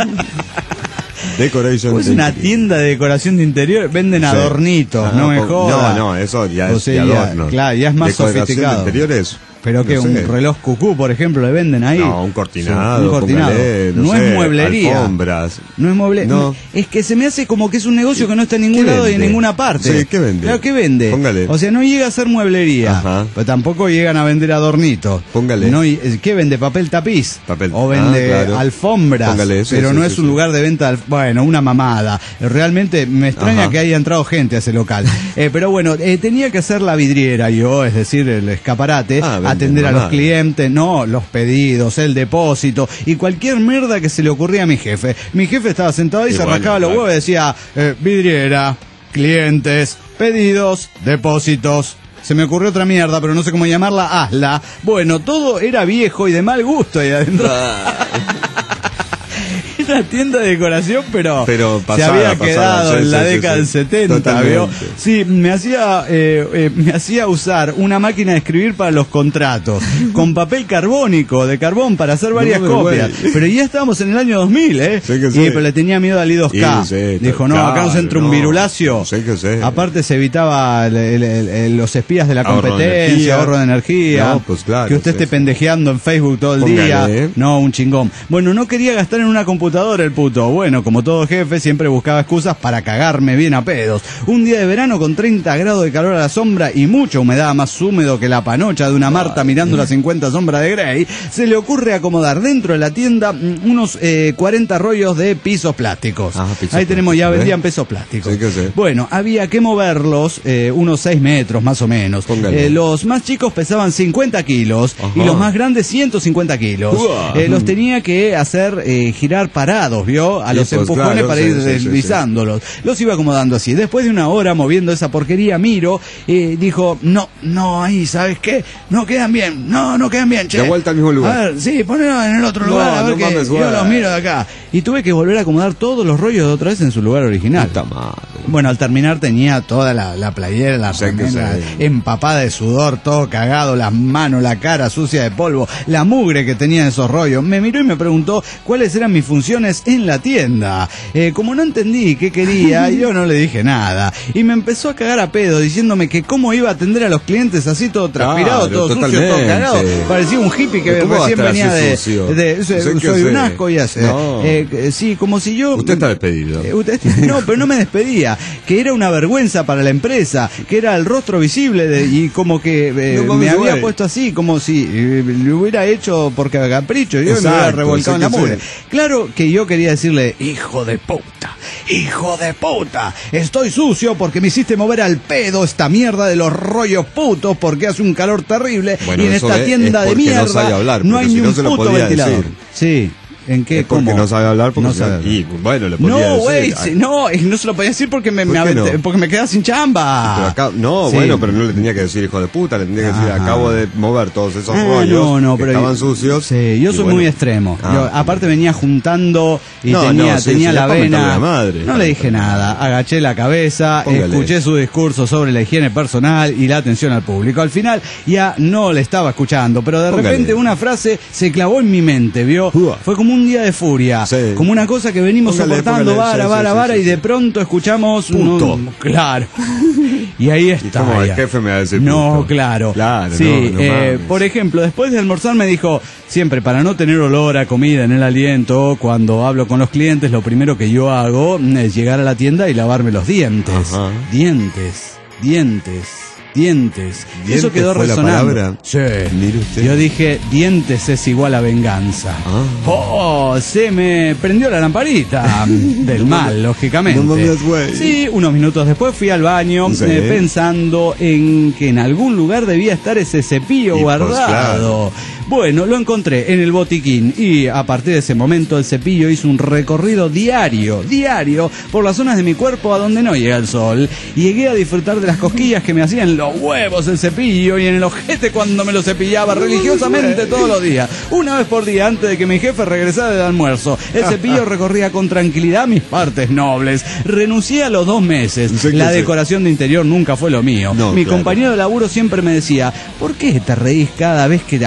Decoration. Es una tienda de decoración de interior, venden Sí. adornitos, Ah, no me po- joda. No, no, eso ya O es sea, de ya- adorno. claro, ya es más Decoración sofisticado. de interiores, Pero que No un sé. reloj cucú, por ejemplo, le venden ahí. No, un cortinado, Sí, un cortinado. póngale, no no sé, es mueblería. alfombras. No es mueble. No. Es que se me hace como que es un negocio que no está en ningún ¿Qué lado y en vende? ninguna parte. Sí, ¿qué vende? Claro, ¿qué vende? Póngale. O sea, no llega a ser mueblería. Ajá. Pero tampoco llegan a vender adornitos. Póngale. No, y- ¿qué vende? Papel tapiz. Papel. O vende Ah, claro. alfombras. Póngale, sí, pero sí, no sí, es un sí. lugar de venta. de alf- Bueno, una mamada. Realmente me extraña Ajá. que haya entrado gente a ese local. Eh, pero bueno, eh, tenía que hacer la vidriera yo, es decir, el escaparate, Ah, vende atender a los mamada. clientes, no, los pedidos, el depósito y cualquier mierda que se le ocurría a mi jefe. Mi jefe estaba sentado ahí, Y se bueno, rascaba los claro. huevos y decía, eh, vidriera, clientes, pedidos, depósitos. Se me ocurrió otra mierda, pero no sé cómo llamarla, hazla. Bueno, todo era viejo y de mal gusto ahí adentro. Una tienda de decoración, pero, Pero se pasada, había pasada, quedado sí, en la sí, sí, década sí. del setenta, Totalmente. ¿vio? Sí, me hacía, eh, eh, me hacía usar una máquina de escribir para los contratos, con papel carbónico, de carbón, para hacer varias No, copias. güey. Pero ya estábamos en el año dos mil, ¿eh? Sí que Y, sí. pero le tenía miedo al I dos K. Y sí, Dijo, no, claro, acá nos entra un no, virulacio. sí que sí. Aparte se evitaba el- el- el- el- los espías de la Ahorro de competencia, energía. ahorro de energía. No, pues claro, que usted sí, esté sí. pendejeando en Facebook todo el Póngale, día. ¿eh? No, un chingón. Bueno, no quería gastar en una computadora el puto. Bueno, como todo jefe, siempre buscaba excusas para cagarme bien a pedos. Un día de verano con treinta grados de calor a la sombra y mucha humedad, más húmedo que la panocha de una Marta mirando las cincuenta sombras de Grey, se le ocurre acomodar dentro de la tienda mm, unos eh, cuarenta rollos de pisos plásticos. Ajá, pisos Ahí tenemos, ya plásticos, vendían ¿eh? pesos plásticos. Sí que sí. Bueno, había que moverlos eh, unos seis metros más o menos. Póngale. Eh, los más chicos pesaban cincuenta kilos Ajá. y los más grandes ciento cincuenta kilos. Uah. Eh, los tenía que hacer eh, girar parados, ¿vio? A Sí, los pues, empujones claro, para sí, ir sí, sí, deslizándolos. Los iba acomodando así. Después de una hora moviendo esa porquería, miro, eh, dijo, no, no, ahí, ¿sabes qué? No quedan bien, no, no quedan bien, che. De vuelta al mismo lugar. A ver, sí, ponelo en el otro No, lugar, a ver no qué. mames, Yo güey. los miro de acá. Y tuve que volver a acomodar todos los rollos de otra vez en su lugar original. Puta madre. Bueno, al terminar tenía toda la, la playera, la Sé que remera sé. empapada de sudor, todo cagado, las manos, la cara sucia de polvo, la mugre que tenía en esos rollos. Me miró y me preguntó cuáles eran mis funciones en la tienda. Eh, como no entendí qué quería, yo no le dije nada. Y me empezó a cagar a pedo diciéndome que cómo iba a atender a los clientes así todo transpirado, Claro, todo sucio, todo totalmente. cagado. Parecía un hippie que ¿Cómo va a recién estar venía así de, sucio? de- soy, Sé que soy un sé. asco y así. No. Eh, eh, sí, como si yo... Usted está despedido. Eh, usted- no, pero no me despedía, que era una vergüenza para la empresa, que era el rostro visible de- y como que eh, No mames, me había güey. puesto así, como si eh, lo hubiera hecho porque a capricho, yo me hubiera Exacto, revolcado en sí la que mugre. sí. Claro que yo quería decirle, hijo de puta, hijo de puta, estoy sucio porque me hiciste mover al pedo esta mierda de los rollos putos porque hace un calor terrible Bueno, y en eso esta es- tienda es de porque no mierda sabe hablar, no hay porque ni si no un se lo puto podía ventilador. decir. Sí. ¿En qué? Es porque ¿Cómo? no sabe hablar, porque no si sabe. Y bueno, le podía No, decir. güey, Ah, sí, no, y no se lo podía decir porque me, ¿Por me qué aventé- no? porque me quedaba sin chamba. Pero acá, no, Sí. bueno, pero no le tenía que decir hijo de puta, le tenía que decir Ajá. acabo de mover todos esos Ah, rollos no, no, que pero estaban yo- sucios. Sí, yo y soy bueno. muy extremo. Ah. Yo, aparte venía juntando y No, tenía, no, sí, tenía sí, la es para vena. mentarle la madre. No le dije nada. Agaché la cabeza, Póngale. escuché su discurso sobre la higiene personal y la atención al público. Al final ya no le estaba escuchando, pero de Póngale. repente una frase se clavó en mi mente, ¿vio? Uah. Fue como un día de furia, Sí. como una cosa que venimos Póngale, soportando póngale, vara, sí, vara, sí, vara sí, y sí. de pronto escuchamos Puto. un- claro. Y ahí está. cómo el ya. jefe me va a decir No, puto? claro. Claro, sí, no, no eh, mames. por ejemplo, después de almorzar me dijo, siempre para no tener olor a comida en el aliento, cuando hablo con los clientes, lo primero que yo hago es llegar a la tienda y lavarme los dientes. Ajá. Dientes, dientes, dientes. ¿Dientes Eso quedó fue la resonando. palabra? Sí. Mire usted. Yo dije, dientes es igual a venganza. Ah. Oh, se me prendió la lamparita del mal, lógicamente. no mames, güey. Sí, unos minutos después fui al baño Sí. eh, pensando en que en algún lugar debía estar ese cepillo Y pues, guardado. Bueno, lo encontré en el botiquín y a partir de ese momento el cepillo hizo un recorrido diario, diario, por las zonas de mi cuerpo a donde no llega el sol. Llegué a disfrutar de las cosquillas que me hacían los huevos el cepillo y en el ojete cuando me lo cepillaba religiosamente todos los días. Una vez por día antes de que mi jefe regresara del almuerzo. El cepillo recorría con tranquilidad mis partes nobles. Renuncié a los dos meses. Sí que La sí. decoración de interior nunca fue lo mío. No, mi claro. compañero de laburo siempre me decía, ¿por qué te reís cada vez que a vos te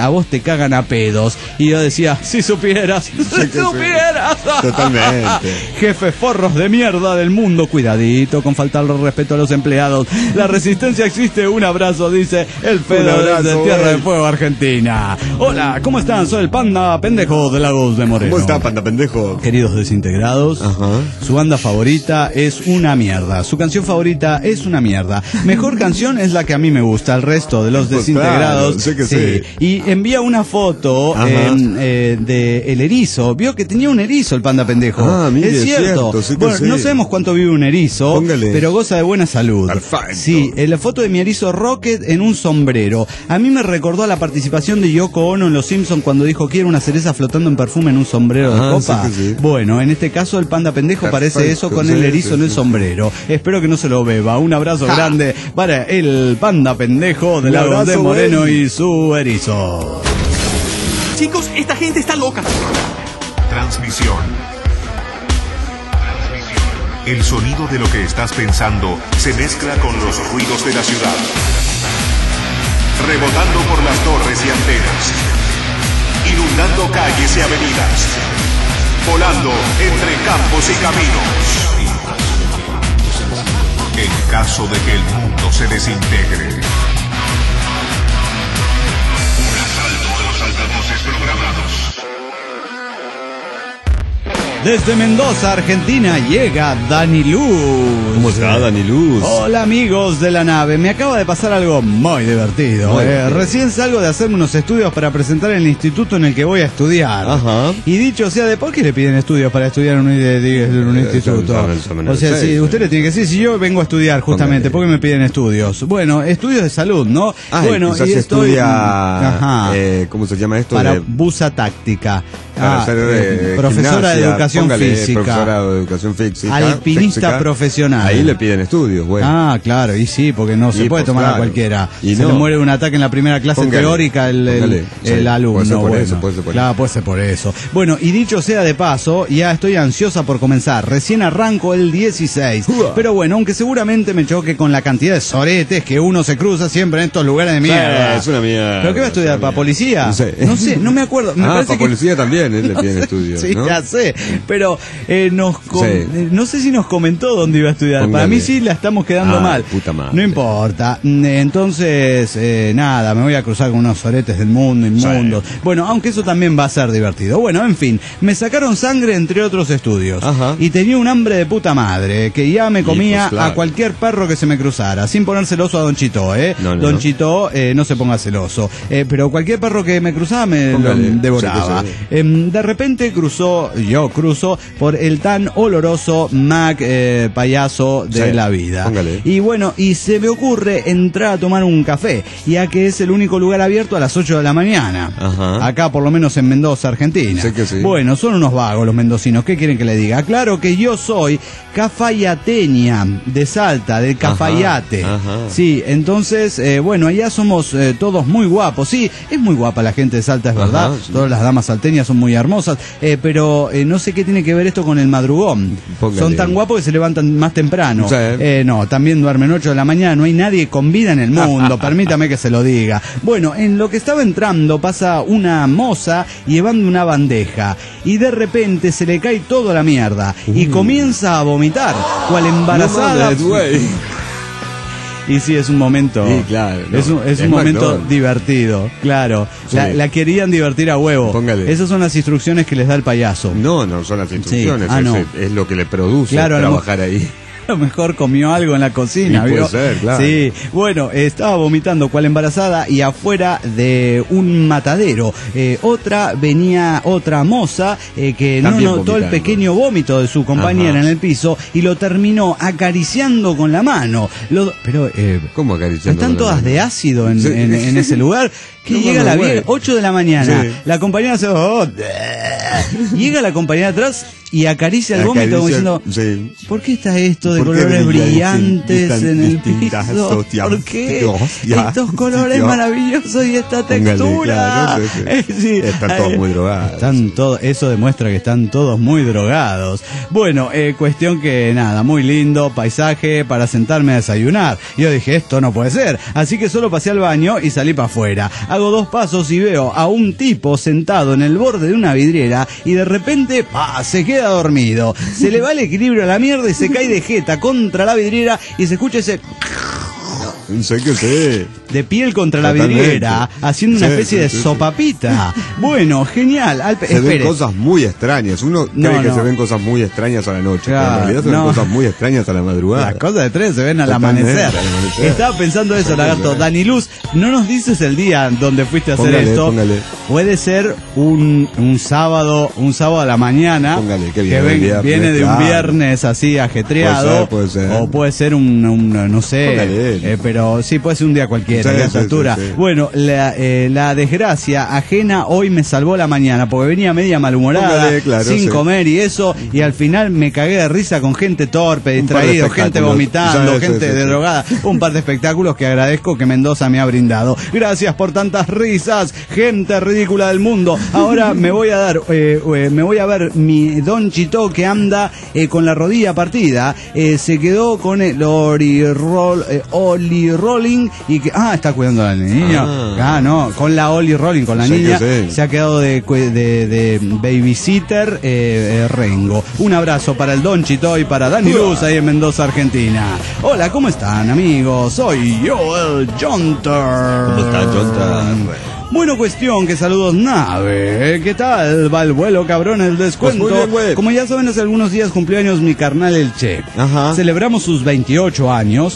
cagan a pedos. Y yo decía, si supieras, si supieras. Totalmente. Jefes forros de mierda del mundo, cuidadito con faltarle respeto a los empleados. La resistencia existe, un abrazo, dice el Fedo desde Tierra de Fuego, Argentina. Hola, ¿cómo están? Soy el Panda Pendejo de Lagos de Moreno. ¿Cómo está, Panda Pendejo? Queridos desintegrados, Ajá. Su banda favorita es una mierda. Su canción favorita es una mierda. Mejor canción es la que a mí me gusta. El resto de los Pues desintegrados, claro, sé que sí. sí. Y envía una foto eh, eh, de el erizo. Vio que tenía un erizo el Panda Pendejo. Ah, mire, es cierto. cierto, sí que bueno, sí. no sabemos cuánto vive un erizo, Póngale. pero goza de buena salud. Perfecto. Sí, eh, la foto de mi erizo Rocket en un sombrero. A mí me recordó a la participación de Yoko Ono en Los Simpsons cuando dijo quiero una cereza flotando en perfume en un sombrero de Ah, copa. sí que sí. Bueno, en este caso el Panda Pendejo Perfecto, parece eso con sí, el erizo sí, en el sí. sombrero. Espero que no se lo beba. Un abrazo Ja. grande para el Panda Pendejo de Un Lagos de abrazo, Moreno güey. y su erizo. Chicos, esta gente está loca. Transmisión. El sonido de lo que estás pensando se mezcla con los ruidos de la ciudad, rebotando por las torres y antenas, inundando calles y avenidas, volando entre campos y caminos. En caso de que el mundo se desintegre. Un asalto a los altavoces programados. Desde Mendoza, Argentina, llega Dani Luz. ¿Cómo está, Dani Luz? Hola amigos de la nave, me acaba de pasar algo muy divertido. Muy Eh, bien. recién salgo de hacerme unos estudios para presentar en el instituto en el que voy a estudiar. Ajá. Y dicho sea de por qué le piden estudios para estudiar en un, de- de- en un Eh, instituto. son- son- son O sea, menores, si sí. usted le tiene que decir, si yo vengo a estudiar justamente, Hombre. ¿por qué me piden estudios? Bueno, estudios de salud, ¿no? Ah, bueno, quizás y se estoy estudia, Ajá. eh, ¿cómo se llama esto? para De- busa táctica. para Ah, ser, eh, eh, profesora de gimnasia, educación póngale, física. Profesora de educación física. Alpinista física. profesional. Ahí le piden estudios, bueno. Ah, claro, y sí, porque no se Y, puede pues, tomar a claro. cualquiera. Y se no. le muere un ataque en la primera clase Póngale, teórica el, el, póngale, sí, el alumno. puede ser por bueno. eso, puede ser por claro, eso. puede ser por eso. Bueno, y dicho sea de paso, ya estoy ansiosa por comenzar. Recién arranco el dieciséis. Uah. Pero bueno, aunque seguramente me choque con la cantidad de soretes que uno se cruza siempre en estos lugares de mierda. Sí, es una mierda. ¿Pero qué va a estudiar? es una ¿Para mierda. policía? No sé. No sé, no me acuerdo. Me ah, parece para que policía también, él le piden estudios, Sí, ¿no? ya sé, pero eh, nos com- Sí. eh, no sé si nos comentó dónde iba a estudiar. Póngale. Para mí sí la estamos quedando Ah, mal. puta madre. No importa. Mm, Entonces, eh, nada, me voy a cruzar con unos soretes del mundo, inmundos. Bueno, aunque eso también va a ser divertido. Bueno, en fin, me sacaron sangre entre otros estudios. Ajá. Y tenía un hambre de puta madre, que ya me comía pues, claro. a cualquier perro que se me cruzara, sin poner celoso a Don Chito, ¿eh? No, no, Don no. Chito, eh, no se ponga celoso. Eh, pero cualquier perro que me cruzaba me lo Póngale, devoraba. sí que sí. Em, de repente cruzó, yo cruzo, por el tan oloroso Mac eh, payaso de Sí, la vida. póngale. Y bueno, y se me ocurre entrar a tomar un café, ya que es el único lugar abierto a las ocho de la mañana. Ajá. Acá, por lo menos en Mendoza, Argentina. Sé que sí. Bueno, son unos vagos los mendocinos. ¿Qué quieren que le diga? Claro que yo soy cafayateña, de Salta, del Cafayate. Ajá, ajá. Sí, entonces, eh, bueno, allá somos eh, todos muy guapos. Sí, es muy guapa la gente de Salta, es Ajá, verdad. sí. Todas las damas salteñas son muy hermosas. Eh, pero eh, no sé qué tiene que ver esto con el madrugón. Póngale. Son tan guapos que se levantan más temprano. Sí. Eh, no, también duermen ocho de la mañana. No hay nadie con vida en el mundo. Permítame que se lo diga. Bueno, en lo que estaba entrando pasa una moza llevando una bandeja. Y de repente se le cae toda la mierda. Y comienza a vomitar. Cual embarazada. No mames, güey. Y sí, es un momento. Sí, claro, no. Es un, es Es un momento McDonald's. divertido, claro. Sí. La, la querían divertir a huevo. Póngale. Esas son las instrucciones que les da el payaso. No, no son las instrucciones, Ah, es, no. es lo que le produce Claro, a lo trabajar ahí. A lo mejor comió algo en la cocina, Sí, puede ¿vio? ser, claro. Sí, bueno, estaba vomitando cual embarazada y afuera de un matadero. Eh, otra venía, otra moza eh, que no También notó el vomitando. pequeño vómito de su compañera Ajá. en el piso y lo terminó acariciando con la mano. Lo- pero, eh, ¿Cómo acariciando? están con la todas mano? de ácido en, Sí. en- en ese lugar. Que No, llega no, la güey. vieja, ocho de la mañana. Sí. La compañera se... oh, Llega la compañera atrás y acaricia el vómito como diciendo, sí. ¿por qué está esto de ¿Por qué colores brilla brillantes distin- en el distintas piso? hostias? ¿Por qué Hostia. estos colores Dios. maravillosos y esta Póngale, textura? claro, sí, sí. Eh, sí. Están todos Eh, muy drogados. Están todos, eso demuestra que están todos muy drogados. Bueno, eh, cuestión que nada, muy lindo paisaje para sentarme a desayunar. Yo dije, esto no puede ser. Así que solo pasé al baño y salí para afuera. Hago dos pasos y veo a un tipo sentado en el borde de una vidriera y de repente, ¡pah!, se queda dormido. Se le va el equilibrio a la mierda y se cae de jeta contra la vidriera y se escucha ese... Sé que sé. de piel contra la Totalmente. vidriera, haciendo una Sí, especie sí, de sí, sí. sopapita. Bueno, genial. Al... Se Espere. ven cosas muy extrañas. Uno No, cree que no. se ven cosas muy extrañas a la noche, Claro, pero en realidad se ven no. cosas muy extrañas a la madrugada. Las cosas de tres se ven al Totalmente, amanecer. al amanecer. Estaba pensando eso, lagarto. Dani Luz, ¿no nos dices el día donde fuiste a hacer Póngale, esto? póngale. Puede ser un, un sábado, un sábado a la mañana. Póngale, qué que bien, ven- el viernes, viene de un claro. viernes así ajetreado. Puede ser, puede ser. O puede ser un, un- no sé, Póngale. eh, pero sí puede ser un día cualquiera, Sí, a esta sí, altura. sí, sí. Bueno, la, eh, la desgracia ajena hoy me salvó la mañana porque venía media malhumorada, Póngale, claro, sin sí. comer y eso, y al final me cagué de risa con gente torpe, Un par de distraído, gente espectáculos. vomitando, Sí, sí, gente sí, de sí. drogada, un par de espectáculos que agradezco que Mendoza me ha brindado. Gracias por tantas risas, gente ridícula del mundo. Ahora me voy a dar, eh, eh, me voy a ver mi Don Chito que anda eh, con la rodilla partida, eh, se quedó con el Oli, roll, eh, Oli Rolling y que, ah, está cuidando a la niña. Ah. Ah, no, con la Oli Rolling, con la Sí, que niña, sí. se ha quedado de, cue- de, de babysitter eh, eh, Rengo. Un abrazo para el Don Chito y para Dani Luz ahí en Mendoza, Argentina. Hola, ¿cómo están, amigos? Soy yo, el Jonter. ¿Cómo está, Jonter? Bueno, cuestión, que saludos, nave. ¿Qué tal? Va el vuelo, cabrón, el descuento. Pues muy bien, güey. Como ya saben, hace algunos días cumplió años mi carnal el Che. Ajá. Celebramos sus veintiocho años.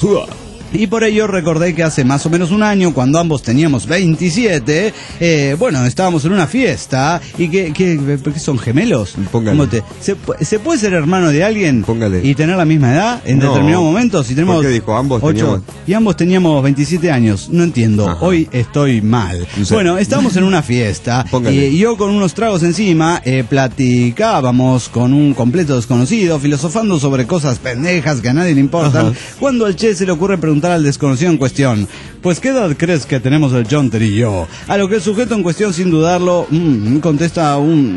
Y por ello recordé que hace más o menos un año, cuando ambos teníamos veintisiete, eh, bueno, estábamos en una fiesta y que, que, ¿qué son gemelos? Póngale. ¿Cómo te- se, pu- ¿Se puede ser hermano de alguien Póngale. y tener la misma edad en No. determinado momento? Si tenemos ¿Por qué dijo ambos ocho- teníamos? Y ambos teníamos veintisiete años, no entiendo, Ajá. hoy estoy mal. No sé. Bueno, estábamos en una fiesta Póngale. y yo con unos tragos encima eh, platicábamos con un completo desconocido, filosofando sobre cosas pendejas que a nadie le importan, Ajá. cuando al Che se le ocurre preguntar al desconocido en cuestión, pues ¿qué edad crees que tenemos el Jonter y yo? A lo que el sujeto en cuestión, sin dudarlo, mm, contesta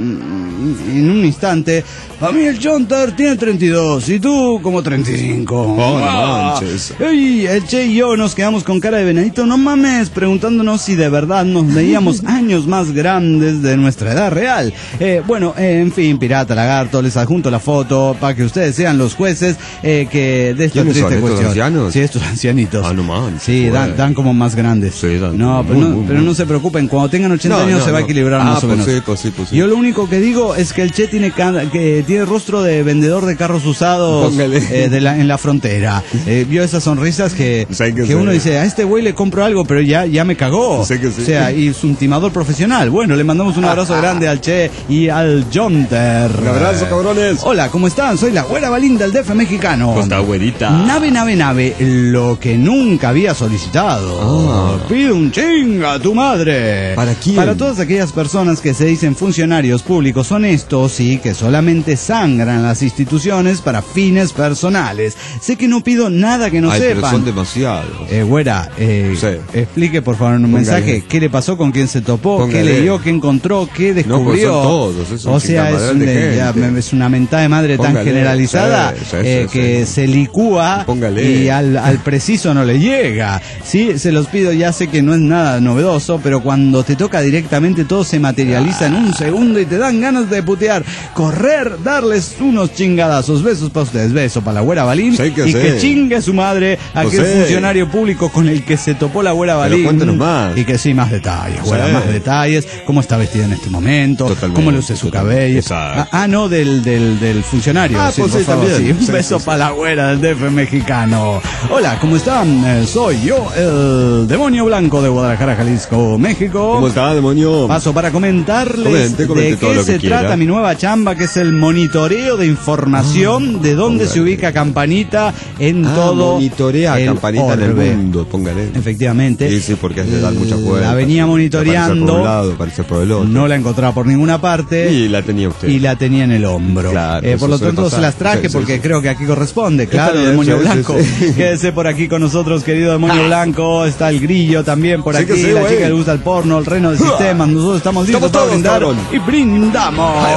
un, en un instante, a mí el Jonter tiene treinta y dos y tú como treinta y cinco. Oh, no Ah. manches. Y el Che y yo nos quedamos con cara de venadito, no mames, preguntándonos si de verdad nos veíamos años más grandes de nuestra edad real. Eh, bueno, eh, en fin, pirata, lagarto, les adjunto la foto para que ustedes sean los jueces eh, que de esta ¿Quiénes triste son, estos cuestión. ancianos? Sí, estos ancianitos. Ah, no manches, Sí, dan, bueno. dan como más grandes. Sí, dan no, como pero, muy, no, muy, pero muy. no se preocupen, cuando tengan ochenta No, años no, se va a no. equilibrar Ah, más o pues menos. sí, pues sí, pues sí. Yo lo único que digo es que el Che tiene, ca- que tiene rostro de vendedor de carros usados Póngale. eh, de la, en la frontera. Eh, vio esas sonrisas que, Sí, que que sí. uno dice, a este güey le compro algo, pero ya, ya me cagó. Sí, que sí. O sea, y es un timador profesional. Bueno, le mandamos un abrazo grande al Che y al Jonter. Un abrazo, cabrones. Hola, ¿cómo están? Soy la güera Balinda del D F mexicano. ¿Cómo está, güerita? Nave, nave, nave, lo que nunca había solicitado. Ah. Pide un chinga a tu madre. ¿Para quién? Para todas aquellas personas que se dicen funcionarios públicos honestos y que solamente sangran las instituciones para fines personales. Sé que no pido nada que no Ay, pero sepan. son demasiados. Eh, güera, eh, Sí. explique por favor en un Póngale. mensaje qué le pasó, con quién se topó, Póngale. qué leyó, qué encontró, qué descubrió. No, pues son todos, es un o sea, es, chingamadral un- de ya, gente. me- es una mentada de madre tan Póngale. generalizada Sí, sí, eh, sí, que sí. se licúa Póngale. y al, al preciso no le llega. Sí, se los pido, ya sé que no es nada novedoso, pero cuando te toca directamente todo se materializa en un segundo y te dan ganas de putear, correr, darles unos chingadazos. Besos para ustedes, beso para la güera Balín Sí, que y sí. que chingue su madre aquel Pues sí. funcionario público con el que se topó la güera Pero Balín. cuéntenos más. Y que sí, más detalles, güera, Sí. más detalles. ¿Cómo está vestida en este momento? Totalmente, ¿Cómo luce su totalmente. cabello? Exacto. Ah, ah, no, del, del, del funcionario. Ah, pues por sí, favor, también. sí. Un Sí, beso sí, sí. para la güera del D F mexicano. Hola, ¿cómo ¿cómo están? Eh, soy yo, el Demonio Blanco de Guadalajara, Jalisco, México. ¿Cómo está, demonio? Paso para comentarles Comente, comente de todo qué lo que se quiera. trata mi nueva chamba, que es el monitoreo de información de dónde póngale. se ubica Campanita en Ah, todo monitorea el Campanita en el orbe. mundo, póngale. Efectivamente. Sí, sí, porque hace dar mucha vuelta. La venía monitoreando. Aparece por un lado, aparece por el otro. No la encontraba por ninguna parte. Y la tenía usted. Y la tenía en el hombro. Claro, Eh, eso por lo suele tanto pasar. se las traje Sí, sí, porque sí. creo que aquí corresponde. Claro, bien, Demonio sí, Blanco. sí, sí. Quédese por aquí con nosotros, querido Demonio Blanco. Está el Grillo también por Sí aquí. que sí, la güey. chica que le gusta el porno, el reno de sistemas. Nosotros estamos listos Estamos para todos, brindar. cabrón. Y brindamos.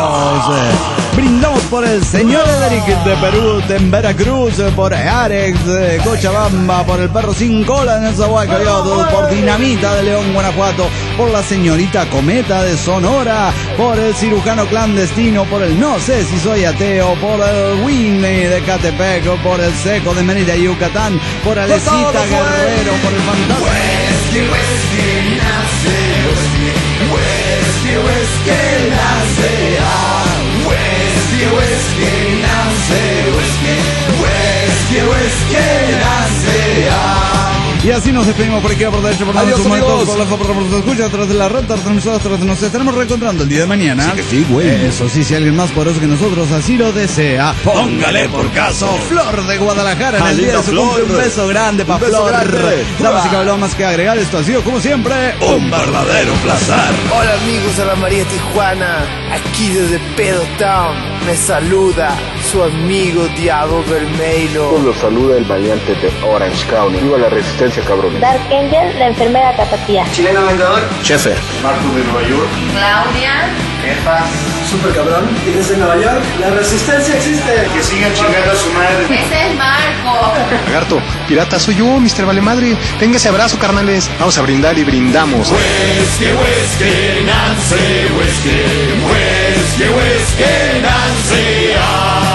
Eh, Brindamos por el señor Ederic de Perú, de Veracruz, por Arex de Cochabamba, por el perro sin cola de Nezahualcóyotl, por Dinamita de León, Guanajuato, por la señorita Cometa de Sonora, por el cirujano clandestino, por el no sé si soy ateo, por el Winnie de Catepec, por el seco de Mérida, Yucatán, por Alecita Guerrero, por el fantasma. Whisky, whisky, nace, whisky, whisky, whisky, nace, ah. Whisky, whisky, nace, whisky, whisky, whisky, nace, ah. Y así nos despedimos por aquí, por derecho, por Adiós, su amigos. por la por la escucha, a través de la red, nosotros nos estaremos reencontrando el día de mañana. Sí que sí, güey. Eso sí, si alguien más poderoso que nosotros así lo desea, póngale por caso Flor de Guadalajara en Ah, el día de linda su Flor. cumple. Un beso grande para Un beso Flor. grande. Damas y caballeros, más que agregar, esto ha sido como siempre un verdadero placer. Hola amigos de la María Tijuana, aquí desde Pedo Town, me saluda su amigo Diego Vermelho. Los saluda el variante de Orange County. Viva la resistencia, cabrón. Dark Angel, la enfermera tapatía. Chileno Vengador, Chefe. Marco de Nueva York. Claudia. Jefa, Super cabrón. Y desde Nueva York, la resistencia existe. Que sigan chingando a su madre. Ese es Marco. Lagarto, pirata, soy yo, mister Valemadre. Venga ese abrazo, carnales. Vamos a brindar y brindamos. Whisky, whisky, Nancy, whisky, whisky, whisky, Nancy. Ah.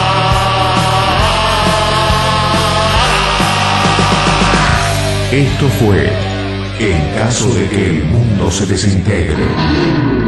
Esto fue En caso de que el mundo se desintegre.